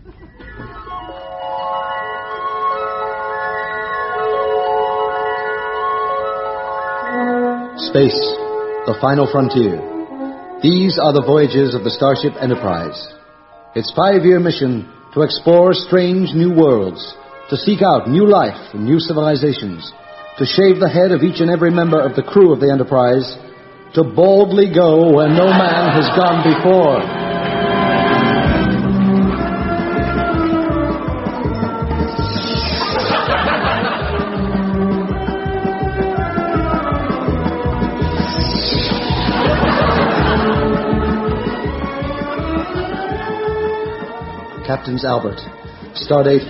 Space, the final frontier. These are the voyages of the Starship Enterprise. Its 5-year mission to explore strange new worlds, to seek out new life and new civilizations, to shave the head of each and every member of the crew of the Enterprise, to boldly go where no man has gone before. Captain's Albert. Stardate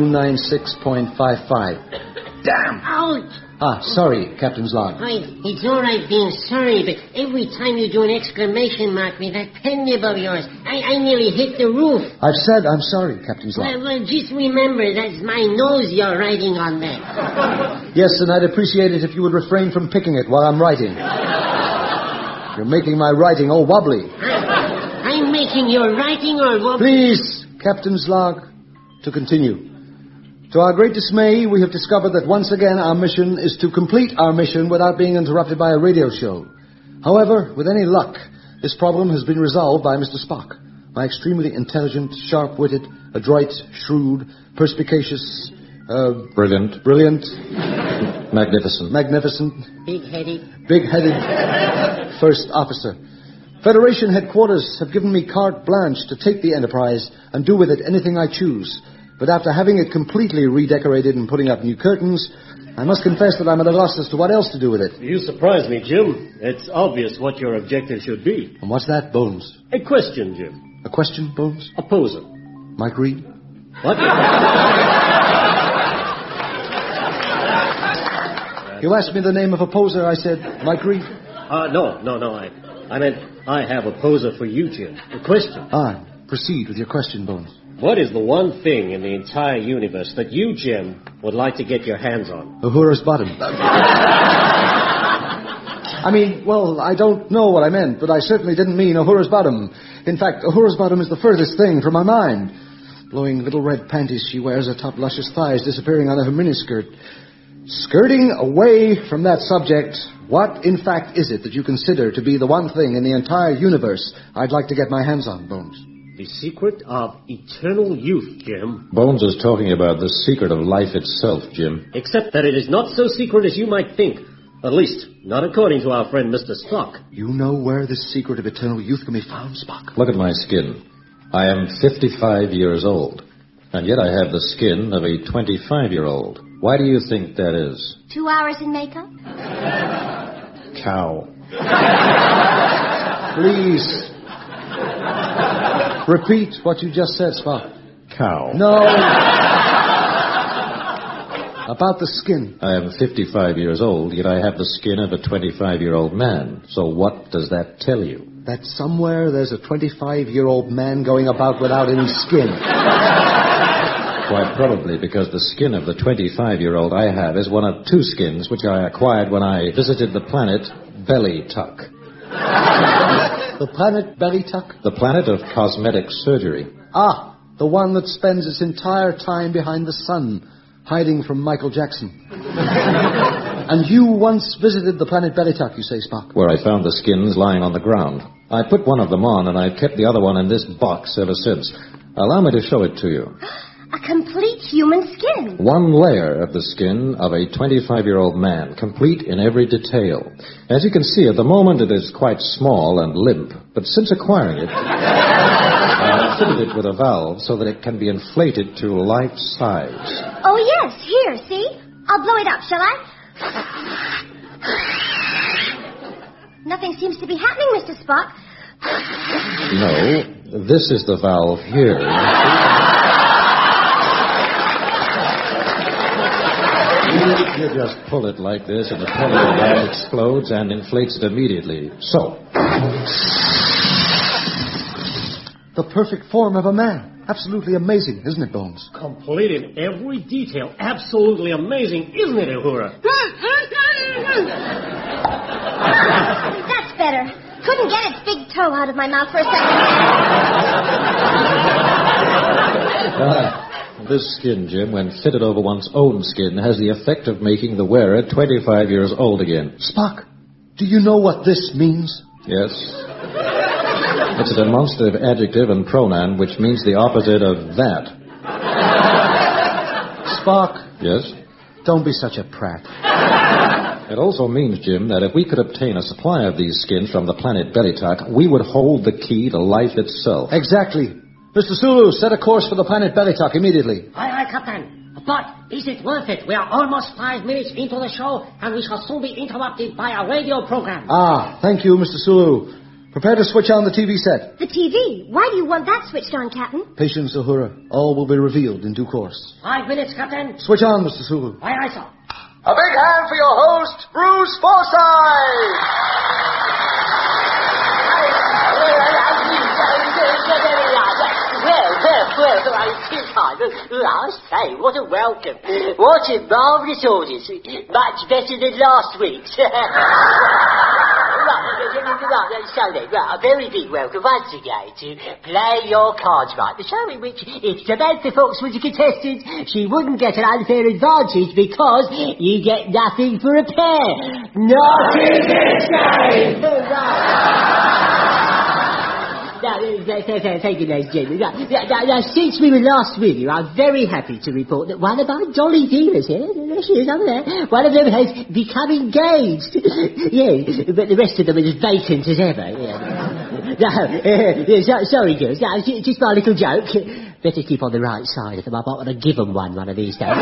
4296.55. Damn! Ouch! Sorry, Captain's log. It's all right being sorry, but every time you do an exclamation mark with that pen nib of yours, I nearly hit the roof. I've said I'm sorry, Captain's log. Well, just remember, that's my nose you're writing on that. Yes, and I'd appreciate it if you would refrain from picking it while I'm writing. You're making my writing all wobbly. I'm making your writing all wobbly. Please, Captain's log, to continue. To our great dismay, we have discovered that once again our mission is to complete our mission without being interrupted by a radio show. However, with any luck, this problem has been resolved by Mr. Spock, my extremely intelligent, sharp-witted, adroit, shrewd, perspicacious, Brilliant. Magnificent. Big-headed first officer. Federation headquarters have given me carte blanche to take the Enterprise and do with it anything I choose. But after having it completely redecorated and putting up new curtains, I must confess that I'm at a loss as to what else to do with it. You surprise me, Jim. It's obvious what your objective should be. And what's that, Bones? A question, Jim. A question, Bones? A poser. Mike Reed? What? You asked me the name of a poser. I said, Mike Reed. No. I meant I have a poser for you, Jim. A question. Proceed with your question, Bones. What is the one thing in the entire universe that you, Jim, would like to get your hands on? Uhura's bottom. I don't know what I meant, but I certainly didn't mean Uhura's bottom. In fact, Uhura's bottom is the furthest thing from my mind. Blowing little red panties she wears atop luscious thighs disappearing out of her miniskirt. Skirting away from that subject, what, in fact, is it that you consider to be the one thing in the entire universe I'd like to get my hands on, Bones? The secret of eternal youth, Jim. Bones is talking about the secret of life itself, Jim. Except that it is not so secret as you might think. At least, not according to our friend Mr. Spock. You know where this secret of eternal youth can be found, Spock? Look at my skin. I am 55 years old. And yet I have the skin of a 25-year-old. Why do you think that is? 2 hours in makeup? Cow. Please. Repeat what you just said, Spock. Cow. No. About the skin. I am 55 years old, yet I have the skin of a 25-year-old man. So what does that tell you? That somewhere there's a 25-year-old man going about without any skin. Quite probably, because the skin of the 25-year-old I have is one of two skins which I acquired when I visited the planet Bellytuck. The planet Bellytuck? The planet of cosmetic surgery. The one that spends its entire time behind the sun, hiding from Michael Jackson. And you once visited the planet Bellytuck, you say, Spock? Where I found the skins lying on the ground. I put one of them on, and I've kept the other one in this box ever since. Allow me to show it to you. A complete human skin. One layer of the skin of a 25-year-old man, complete in every detail. As you can see, at the moment it is quite small and limp, but since acquiring it, I fitted it with a valve so that it can be inflated to life size. Oh, yes, here, see? I'll blow it up, shall I? Nothing seems to be happening, Mr. Spock. No, this is the valve here. You just pull it like this, and the polymer valve explodes and inflates it immediately. So. The perfect form of a man. Absolutely amazing, isn't it, Bones? Complete in every detail. Absolutely amazing, isn't it, Uhura? That's better. Couldn't get its big toe out of my mouth for a second. This skin, Jim, when fitted over one's own skin, has the effect of making the wearer 25 years old again. Spock, do you know what this means? Yes. It's a demonstrative adjective and pronoun which means the opposite of that. Spock. Yes? Don't be such a prat. It also means, Jim, that if we could obtain a supply of these skins from the planet Bellytuck, we would hold the key to life itself. Exactly. Mr. Sulu, set a course for the planet Bellytuck immediately. Aye, Captain. But is it worth it? We are almost 5 minutes into the show, and we shall soon be interrupted by a radio program. Thank you, Mr. Sulu. Prepare to switch on the TV set. The TV? Why do you want that switched on, Captain? Patience, Uhura. All will be revealed in due course. 5 minutes, Captain. Switch on, Mr. Sulu. Aye, sir. A big hand for your host, Bruce Forsyth! Well, I say, what a welcome. What a marvellous audience. Much better than last week's. So then, a very big welcome once again to Play Your Cards Right, the show in which if Samantha Fox was a contestant, she wouldn't get an unfair advantage because you get nothing for a pair. Not in this game! Thank you, ladies and gentlemen. Now, since we were last with you, I'm very happy to report that one of our dolly dealers here, there she is over there, one of them has become engaged. Yes, but the rest of them are as vacant as ever. No, sorry, girls. No, just my little joke. Better keep on the right side of them. I might want to give them one of these days.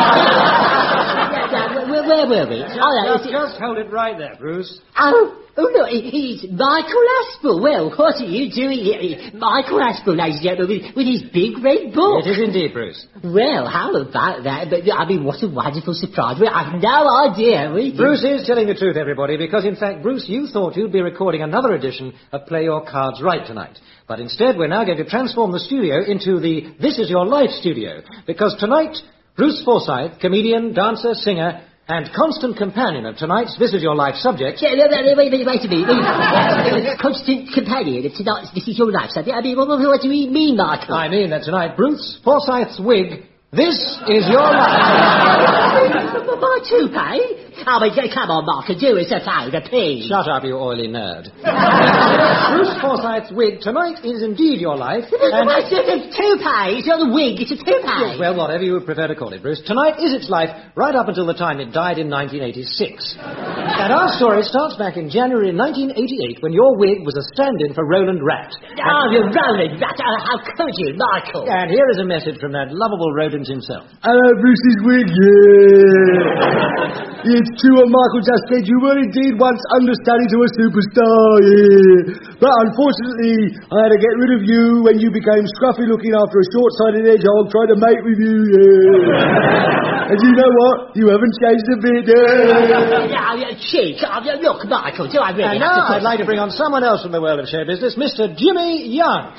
Where were we? Just hold it right there, Bruce. Oh, look, it's Michael Aspel. Well, what are you doing here? Michael Aspel, ladies and gentlemen, with his big red book. It is indeed, Bruce. Well, how about that? But, I mean, what a wonderful surprise. We have no idea. Bruce is telling the truth, everybody, because, in fact, Bruce, you thought you'd be recording another edition of Play Your Cards Right tonight. But instead, we're now going to transform the studio into the This Is Your Life studio, because tonight, Bruce Forsyth, comedian, dancer, singer, and constant companion of tonight's This Is Your Life subject... Wait a minute. Constant companion of tonight's This Is Your Life subject? I mean, what do you mean, Michael? I mean that tonight, Bruce Forsyth's wig, This Is Your Life. My toupee? I mean, come on, Michael, do us a favour, please. Shut up, you oily nerd. Bruce Forsyth's wig tonight is indeed your life. And it's a toupee. It's not a wig, it's a toupee. Yes, well, whatever you would prefer to call it, Bruce. Tonight is its life right up until the time it died in 1986. And our story starts back in January 1988 when your wig was a stand-in for Roland Rat. Oh, you're Roland Rat. Oh, how could you, Michael? And here is a message from that lovable rodent himself. Hello, Bruce's wig, yeah. It's true what Michael just said. You were indeed once understudy to a superstar, yeah. But unfortunately, I had to get rid of you when you became scruffy looking after a short-sighted hedgehog trying to mate with you, yeah. And you know what? You haven't changed a bit, yeah. Cheek. Look, Michael, do I really And now I'd like to bring on someone else from the world of show business, Mr. Jimmy Young.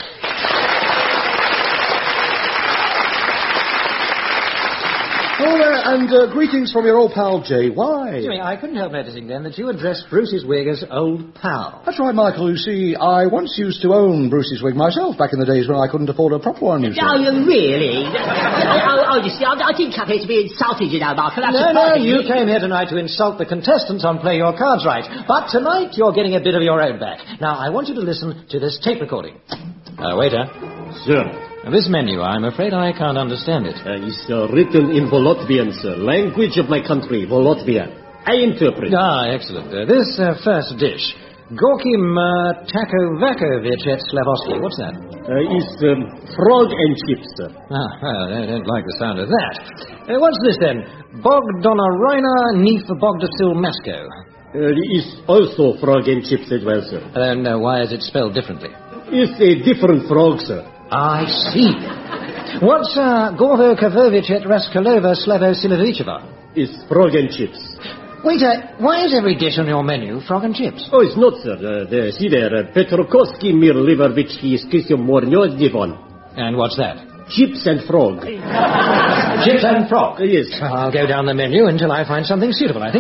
And greetings from your old pal, J.Y. Jimmy, I couldn't help noticing then that you addressed Bruce's wig as old pal. That's right, Michael. You see, I once used to own Bruce's wig myself back in the days when I couldn't afford a proper one, you see. Oh, you really? You see, I didn't come here to be insulted, you know, Michael. No, you came here tonight to insult the contestants on Play Your Cards Right. But tonight you're getting a bit of your own back. Now, I want you to listen to this tape recording. Waiter. Sir. This menu, I'm afraid I can't understand it. It's written in Volotvian, sir. Language of my country, Volotvian. I interpret. Excellent. This first dish, Gorky Takovakovich at Slavosky. What's that? It's frog and chips, sir. Well, I don't like the sound of that. What's this then? Bogdanarina Neef Bogdasil Masco. It's also frog and chips as well, sir. Then why is it spelled differently? It's a different frog, sir. I see. What's Gordo Kavovich at Raskolova Slavo-Silovicheva? It's frog and chips. Waiter, why is every dish on your menu frog and chips? Oh, it's not, sir. See there, Petrokovsky Mir Livervich is Mornyo Divon. And what's that? Chips and frog. Chips and frog? Yes. I'll go down the menu until I find something suitable, I think.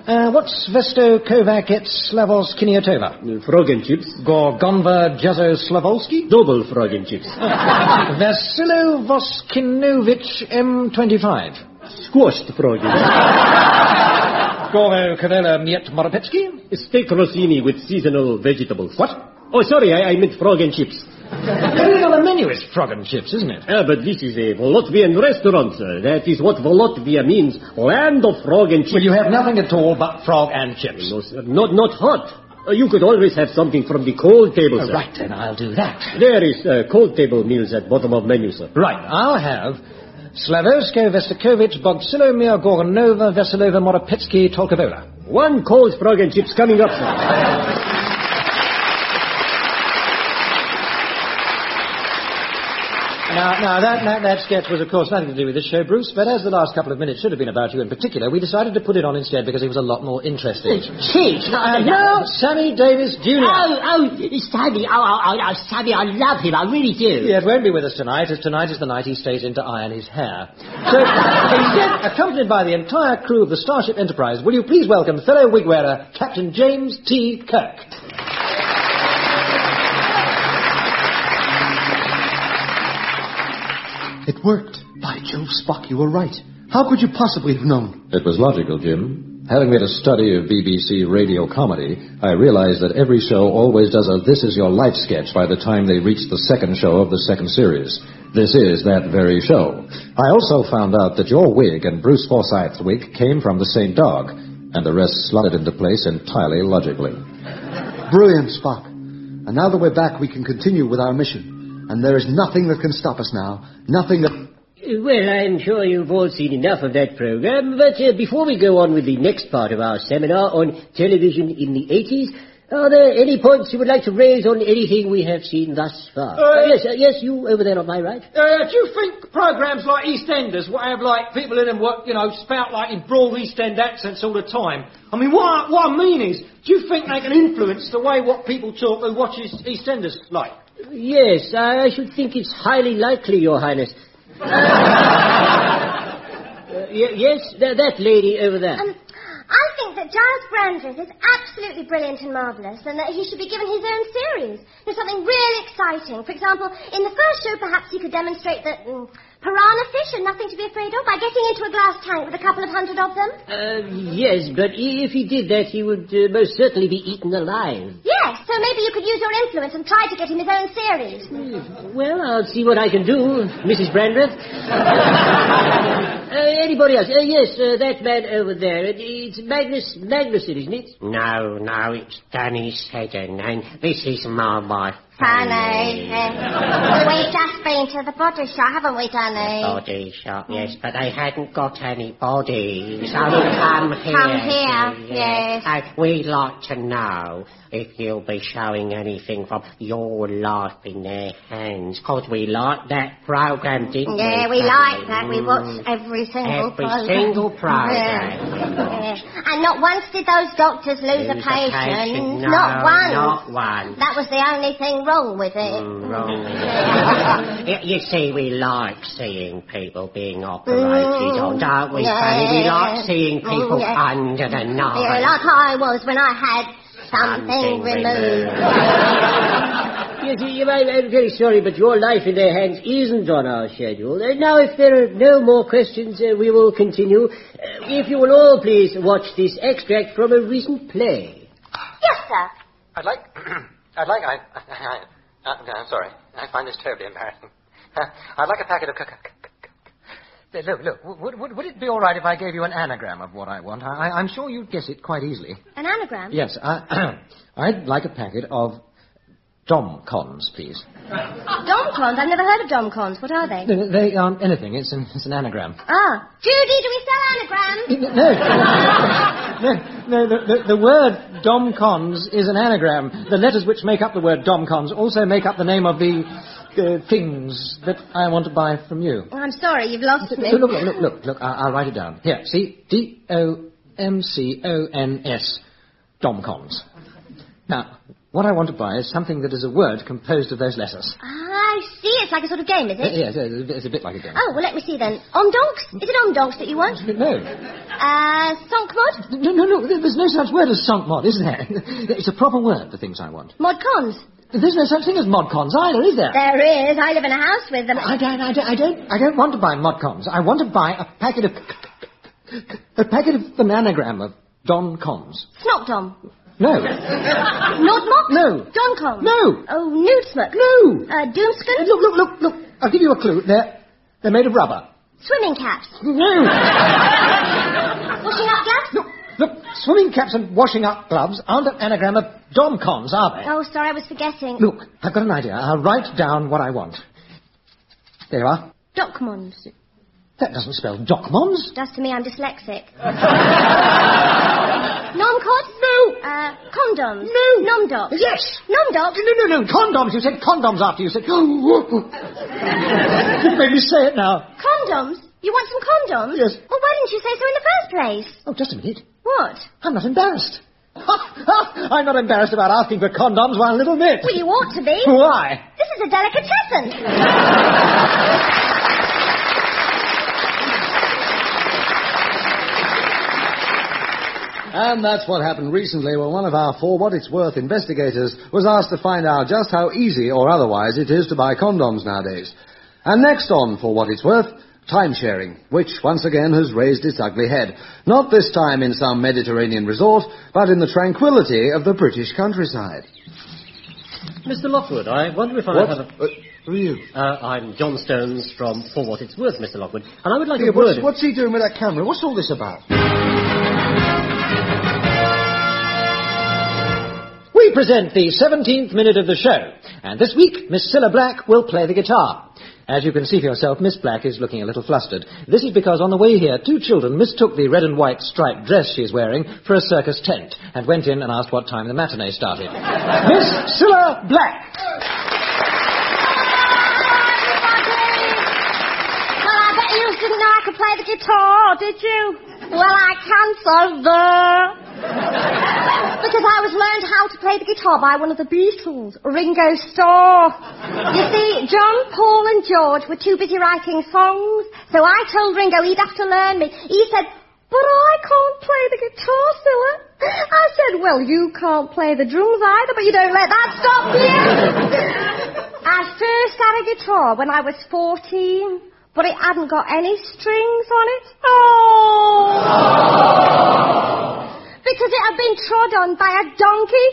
What's Vesto Kovac et Slavos Kiniatova? Frog and chips. Gorgonva Jazo Slavolski? Double frog and chips. Vasilo Voskinovich M25. Squashed frog and chips. Gorvo Kavela Miet Moropetsky? Steak rossini with seasonal vegetables. What? Oh, sorry, I meant frog and chips. The menu is frog and chips, isn't it? But this is a Volotvian restaurant, sir. That is what Volotvia means. Land of frog and chips. Well, you have nothing at all but frog and chips. No, sir. Not hot. You could always have something from the cold table, sir. Right, then I'll do that. There is cold table meals at bottom of menu, sir. Right, I'll have Slavosko Vestakovich Bogsilomir Gorgonova Veselova Moropetsky Tolkovola. One cold frog and chips coming up, sir. Now, that sketch was, of course, nothing to do with this show, Bruce, but as the last couple of minutes should have been about you in particular, we decided to put it on instead because it was a lot more interesting. Cheech, No, Sammy Davis Jr. Sammy, Sammy, I love him, I really do. Yeah, it won't be with us tonight, as tonight is the night he stays in to iron his hair. So, instead, accompanied by the entire crew of the Starship Enterprise, will you please welcome fellow wig wearer, Captain James T. Kirk. It worked. By Jove, Spock, you were right. How could you possibly have known? It was logical, Jim. Having made a study of BBC radio comedy, I realized that every show always does a This Is Your Life sketch by the time they reach the second show of the second series. This is that very show. I also found out that your wig and Bruce Forsyth's wig came from the same dog, and the rest slotted into place entirely logically. Brilliant, Spock. And now that we're back, we can continue with our mission. And there is nothing that can stop us now. Nothing that... Well, I'm sure you've all seen enough of that program, but before we go on with the next part of our seminar on television in the 80s, are there any points you would like to raise on anything we have seen thus far? Yes, you over there on my right. Do you think programs like EastEnders will have, like, people in them what, spout, like, in broad East End accents all the time? I mean, what I mean is, do you think they can influence the way what people talk who watches EastEnders like? Yes, I should think it's highly likely, Your Highness. Yes, that lady over there. I think that Giles Brandreth is absolutely brilliant and marvellous, and that he should be given his own series. There's something really exciting. For example, in the first show, perhaps he could demonstrate that piranha fish are nothing to be afraid of by getting into a glass tank with a couple of hundred of them. Yes, but if he did that, he would most certainly be eaten alive. Yes, so maybe you could use your influence and try to get him his own series. Well, I'll see what I can do, Mrs. Brandreth. Anybody else? Yes, that man over there. It's Magnuson, isn't it? No, it's Danny Seddon, and this is my wife. Danny. We've just been to the body shop, haven't we, Danny? The body shop, yes, but they hadn't got any bodies. So come here. Come here, yes. We'd like to know if you'll be showing anything from your life in their hands, because we like that program, didn't we? Yeah, we like that. We watched every single program. Every single program. Yeah. And not once did those doctors lose a patient. No, not once. Not once. That was the only thing wrong with it. Wrong with it. You see, we like seeing people being operated on, don't we, Fanny? We like seeing people under the knife. Yeah, like I was when I had something removed. Yes, I'm very sorry, but your life in their hands isn't on our schedule. Now, if there are no more questions, we will continue. If you will all please watch this extract from a recent play. Yes, sir. I'm sorry. I find this terribly embarrassing. I'd like a packet of... Look, would it be all right if I gave you an anagram of what I want? I'm sure you'd guess it quite easily. An anagram? Yes, I'd like a packet of Domcons, please. Domcons? I've never heard of Domcons. What are they? They aren't anything. It's an anagram. Ah. Judy, do we sell anagrams? No, the word Domcons is an anagram. The letters which make up the word Domcons also make up the name of the things that I want to buy from you. Oh, I'm sorry, you've lost me. Look, I'll write it down. Here, see? D-O-M-C-O-N-S. Domcons. Now, what I want to buy is something that is a word composed of those letters. I I see. It's like a sort of game, is it? Yes, it's a bit like a game. Oh, well, let me see then. Omdonks? Is it Omdonks that you want? No. Sonkmod? No, there's no such word as sonkmod, is there? It's a proper word for things I want. Modcons? There's no such thing as modcons either, is there? There is. I live in a house with them. I don't want to buy modcons. I want to buy a packet of an anagram of Don Coms. Snotdom? No. Nodmock? No. Doncom? No. Oh, Newsmuck? No. Doomskin? Look. I'll give you a clue. They're made of rubber. Swimming caps? No. Washing up gloves? Look, swimming caps and washing up gloves aren't an anagram of Domcons, are they? Oh, sorry, I was forgetting. Look, I've got an idea. I'll write down what I want. There you are. Docmons? That doesn't spell Docmons. Does to me, I'm dyslexic. Nomcods? No. Condoms? No. Nomdocs? Yes. Nomdocs? No. Condoms. You said condoms after you said... You made me say it now. Condoms? You want some condoms? Yes. Well, why didn't you say so in the first place? Oh, just a minute. What? I'm not embarrassed. I'm not embarrassed about asking for condoms one little bit. Well, you ought to be. Why? This is a delicatessen. And that's what happened recently when one of our For What It's Worth investigators was asked to find out just how easy or otherwise it is to buy condoms nowadays. And next on For What It's Worth, time-sharing, which once again has raised its ugly head. Not this time in some Mediterranean resort, but in the tranquility of the British countryside. Mr. Lockwood, I wonder if I have a... Who are you? I'm John Stones from For What It's Worth, Mr. Lockwood, and I would like a word... What's he doing with that camera? What's all this about? We present the 17th minute of the show, and this week, Miss Cilla Black will play the guitar. As you can see for yourself, Miss Black is looking a little flustered. This is because on the way here, two children mistook the red and white striped dress she's wearing for a circus tent, and went in and asked what time the matinee started. Miss Cilla Black! Well, I bet you didn't know I could play the guitar, did you? Well, I can, sir. Because I was learned how to play the guitar by one of the Beatles, Ringo Starr. You see, John, Paul and George were too busy writing songs, so I told Ringo he'd have to learn me. He said, but I can't play the guitar, Cilla. I said, well, you can't play the drums either, but you don't let that stop you. I first had a guitar when I was 14, but it hadn't got any strings on it. Because it had been trod on by a donkey.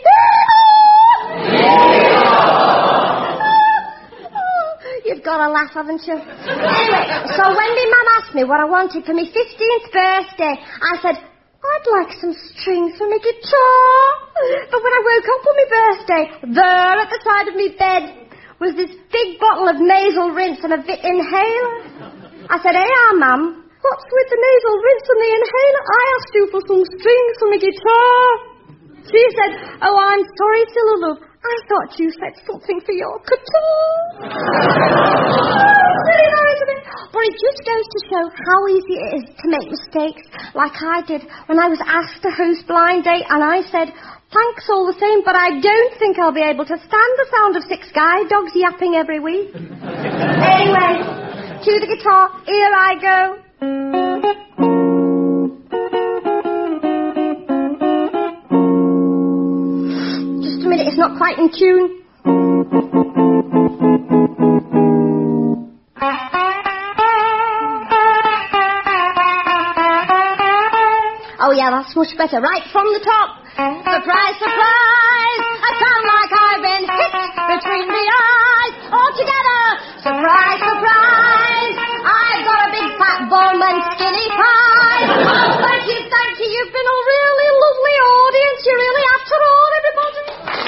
You've got to laugh, haven't you? Anyway, so when my mum asked me what I wanted for my 15th birthday, I said, I'd like some strings for my guitar. But when I woke up on my birthday, there at the side of my bed was this big bottle of nasal rinse and a Vic inhaler. I said, hey, Mum. What's with the nasal rinse and the inhaler? I asked you for some strings for my guitar. She said, oh, I'm sorry, Cilla, love. I thought you said something for your guitar. Silly nice of it. But it just goes to show how easy it is to make mistakes, like I did when I was asked to host Blind Date, and I said, thanks all the same, but I don't think I'll be able to stand the sound of 6 guide dogs yapping every week. Anyway, to the guitar, here I go. Just a minute, it's not quite in tune. Oh yeah, that's much better. Right from the top. Surprise, surprise! I sound like I've been hit between the eyes. All together. Surprise, surprise! I've got a big fat bum and skinny thighs. Oh, thank you. You've been a really lovely audience. You really, after all, everybody.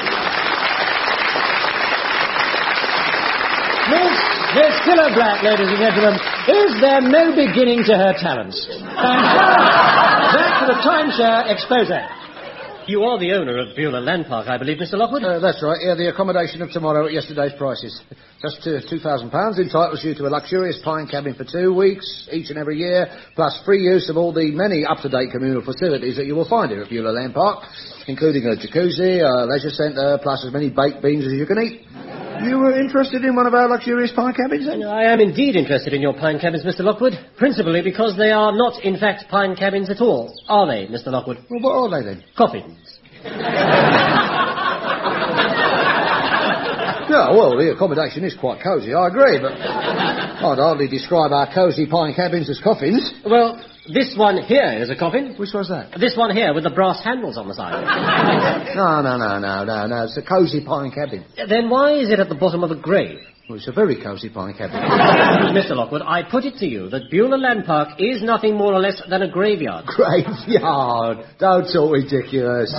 Miss Cilla Black, ladies and gentlemen, is there no beginning to her talents? Back to the timeshare expose. You are the owner of Beulah Land Park, I believe, Mr. Lockwood? That's right, yeah, the accommodation of tomorrow at yesterday's prices. Just £2,000 entitles you to a luxurious pine cabin for 2 weeks, each and every year, plus free use of all the many up-to-date communal facilities that you will find here at Beulah Land Park, including a jacuzzi, a leisure centre, plus as many baked beans as you can eat. You were interested in one of our luxurious pine cabins, then? I am indeed interested in your pine cabins, Mr. Lockwood, principally because they are not, in fact, pine cabins at all, are they, Mr. Lockwood? Well, what are they, then? Coffins. Yeah, well, the accommodation is quite cosy, I agree, but I'd hardly describe our cosy pine cabins as coffins. Well, this one here is a coffin. Which one's that? This one here with the brass handles on the side. No. It's a cosy pine cabin. Then why is it at the bottom of a grave? Well, it's a very cosy pine cabin. Mr. Lockwood, I put it to you that Beulah Land Park is nothing more or less than a graveyard. Graveyard? Don't talk ridiculous.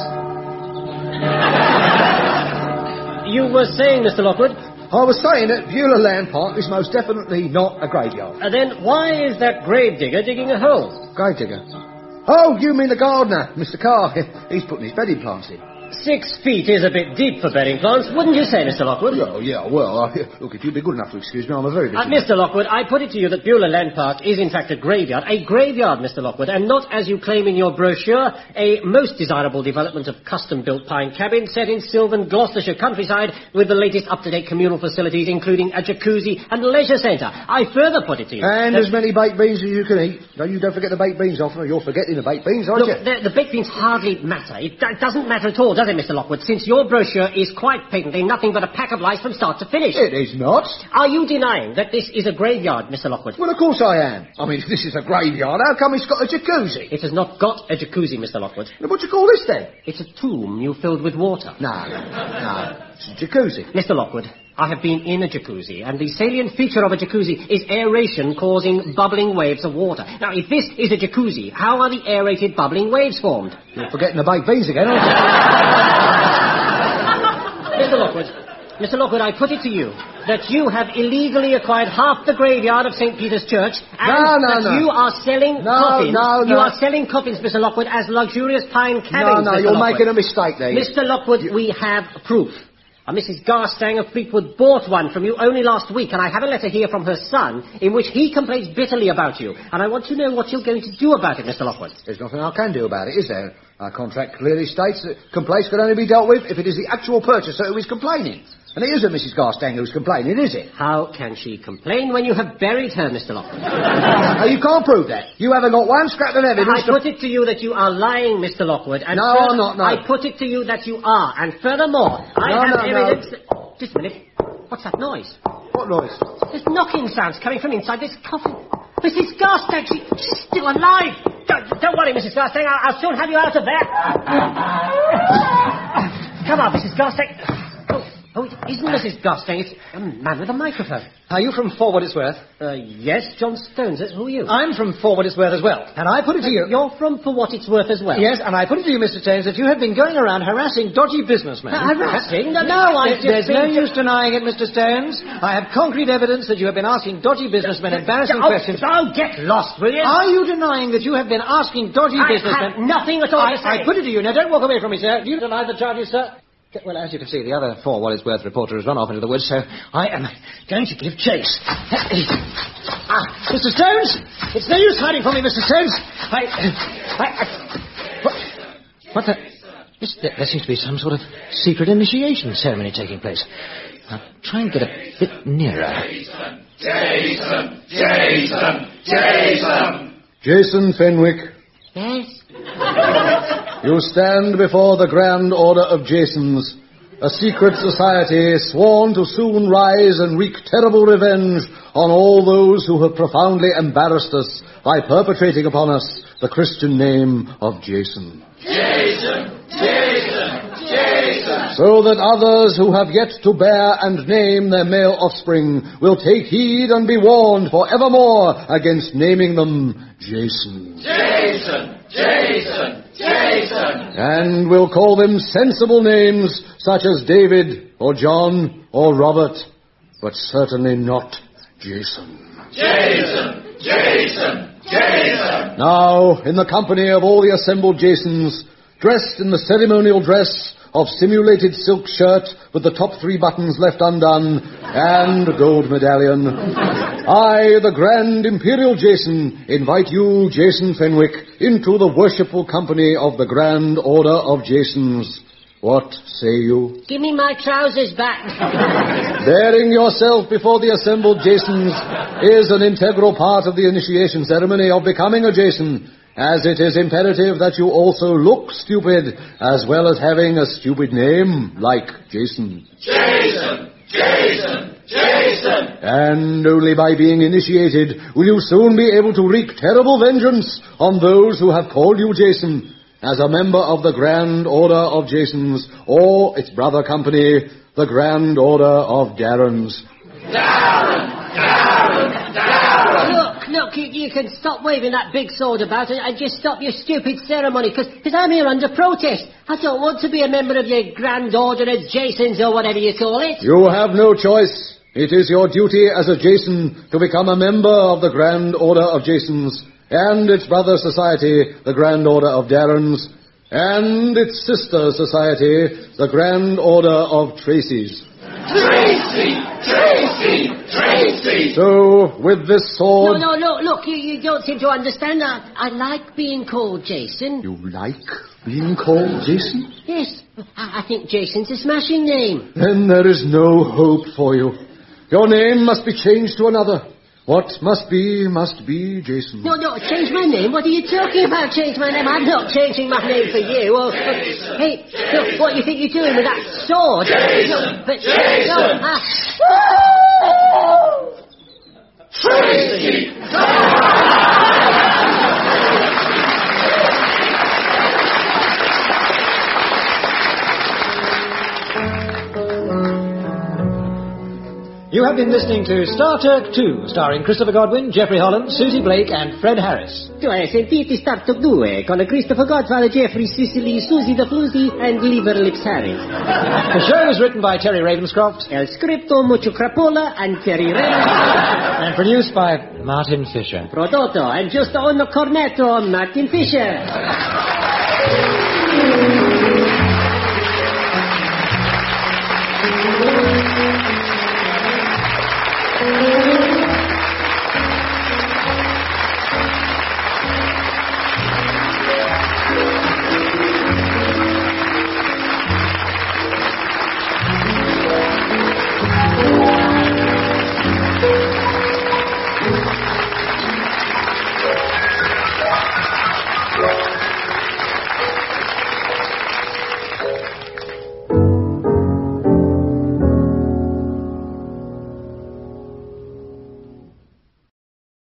You were saying, Mr. Lockwood? I was saying that Beulah Land Park is most definitely not a graveyard. Then why is that grave digger digging a hole? Grave digger? Oh, you mean the gardener, Mr. Carr. He's putting his bedding plants in. 6 feet is a bit deep for bedding plants, wouldn't you say, Mr. Lockwood? Yeah, well, look, if you'd be good enough to excuse me, I'm a very busy Mr. Lockwood, I put it to you that Beulah Land Park is in fact a graveyard, Mr. Lockwood, and not, as you claim in your brochure, a most desirable development of custom-built pine cabins set in Sylvan, Gloucestershire countryside with the latest up-to-date communal facilities, including a jacuzzi and leisure centre. I further put it to you... And as many baked beans as you can eat. No, you don't forget the baked beans off, or you're forgetting the baked beans, aren't you? The baked beans hardly matter. It doesn't matter at all, does it, Mr. Lockwood, since your brochure is quite patently nothing but a pack of lies from start to finish. It is not. Are you denying that this is a graveyard, Mr. Lockwood? Well, of course I am. I mean, if this is a graveyard, how come it's got a jacuzzi? It has not got a jacuzzi, Mr. Lockwood. Now, what do you call this, then? It's a tomb you filled with water. No. It's a jacuzzi. Mr. Lockwood, I have been in a jacuzzi, and the salient feature of a jacuzzi is aeration causing bubbling waves of water. Now, if this is a jacuzzi, how are the aerated bubbling waves formed? You're forgetting the baked beans again, aren't you? Mr. Lockwood, I put it to you that you have illegally acquired half the graveyard of St. Peter's Church, and you are selling coffins. You are selling coffins, Mr. Lockwood, as luxurious pine cabins. You're making a mistake there. Mr. Lockwood, we have proof. Mrs. Garstang of Fleetwood bought one from you only last week, and I have a letter here from her son in which he complains bitterly about you. And I want to know what you're going to do about it, Mr. Lockwood. There's nothing I can do about it, is there? Our contract clearly states that complaints can only be dealt with if it is the actual purchaser who is complaining. And it isn't Mrs. Garstang who's complaining, is it? How can she complain when you have buried her, Mr. Lockwood? Now, you can't prove that. You haven't got one scrap of evidence. I put it to you that you are lying, Mr. Lockwood. And I'm not. I put it to you that you are. And furthermore, I have evidence... Just a minute. What's that noise? What noise? There's knocking sounds coming from inside this coffin. Mrs. Garstang, she's still alive. Don't worry, Mrs. Garstang. I'll soon have you out of there. Come on, Mrs. Garstang. Oh, it isn't Mrs. Garstang. It's a man with a microphone. Are you from For What It's Worth? Yes, John Stones. Who are you? I'm from For What It's Worth as well. And I put it to you... You're from For What It's Worth as well? Yes, and I put it to you, Mr. Stones, that you have been going around harassing dodgy businessmen. Harassing? No, There's no use denying it, Mr. Stones. I have concrete evidence that you have been asking dodgy businessmen embarrassing questions. Oh, get lost, will you? Are you denying that you have been asking dodgy businessmen... I have nothing at all to say. I put it to you. Now, don't walk away from me, sir. Do you deny the charges, sir? Well, as you can see, the other For What It's Worth reporter has run off into the woods, so I am going to give chase. Mr. Stones! It's no use hiding from me, Mr. Stones! What the... There seems to be some sort of secret initiation ceremony taking place. Now, try and get a bit nearer. Jason Fenwick. Yes? You stand before the Grand Order of Jasons, a secret society sworn to soon rise and wreak terrible revenge on all those who have profoundly embarrassed us by perpetrating upon us the Christian name of Jason. So that others who have yet to bear and name their male offspring will take heed and be warned forevermore against naming them Jason. And will call them sensible names such as David or John or Robert, but certainly not Jason. Now, in the company of all the assembled Jasons, dressed in the ceremonial dress of simulated silk shirt with the top 3 buttons left undone and gold medallion, I, the Grand Imperial Jason, invite you, Jason Fenwick, into the worshipful company of the Grand Order of Jasons. What say you? Give me my trousers back. Bearing yourself before the assembled Jasons is an integral part of the initiation ceremony of becoming a Jason, as it is imperative that you also look stupid, as well as having a stupid name, like Jason. Jason! Jason! Jason! And only by being initiated will you soon be able to wreak terrible vengeance on those who have called you Jason, as a member of the Grand Order of Jasons, or its brother company, the Grand Order of Darrens. Darren! Darren! Darren! Look, you can stop waving that big sword about and just stop your stupid ceremony, because I'm here under protest. I don't want to be a member of your Grand Order of Jasons or whatever you call it. You have no choice. It is your duty as a Jason to become a member of the Grand Order of Jasons, and its brother society, the Grand Order of Darrens, and its sister society, the Grand Order of Tracys. Tracy! Tracy! Tracy! So, with this sword... No, look, you don't seem to understand. I like being called Jason. You like being called Jason? Yes, I think Jason's a smashing name. Then there is no hope for you. Your name must be changed to another. What must be, Jason. No, change my name? What are you talking about, change my name? I'm not changing my name for you. Hey, look, what do you think you're doing with that sword? Jason! Jason! Tracy! You have been listening to Star Trek 2, starring Christopher Godwin, Jeffrey Holland, Susie Blake, and Fred Harris. Tu hai sentito Star Trek 2 con Christopher Godfather, Jeffrey, Sicily, Susie the Floozy, and Liver Lips Harris. The show was written by Terry Ravenscroft. El scripto Mucho Crapola and Terry Ravenscroft. And produced by Martin Fisher. Prodotto and giusto on the cornetto, Martin Fisher.